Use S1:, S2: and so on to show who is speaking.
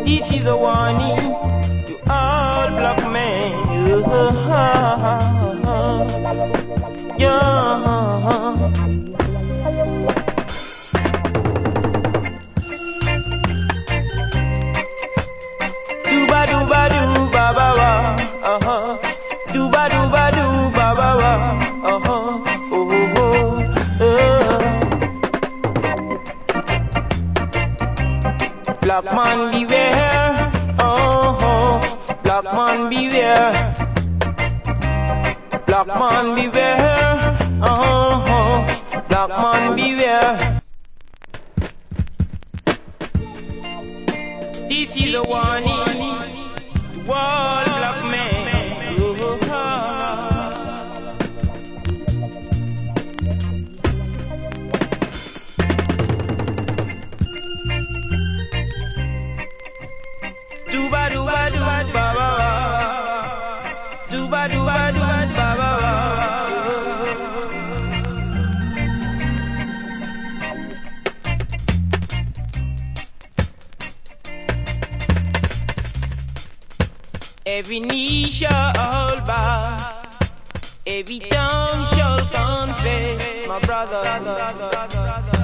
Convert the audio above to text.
S1: This is a warning to all black men. Yeah. Dooba dooba doo ba ba ba. Dooba dooba doo ba ba ba. Oh oh oh. Black man beware. Black man beware. Black man beware. Black man beware. This is a warning to all black men. Dooba dooba doo ba ba ba. Dooba dooba doo ba ba ba. Every knee shall bow, every tongue shall confess, my brother.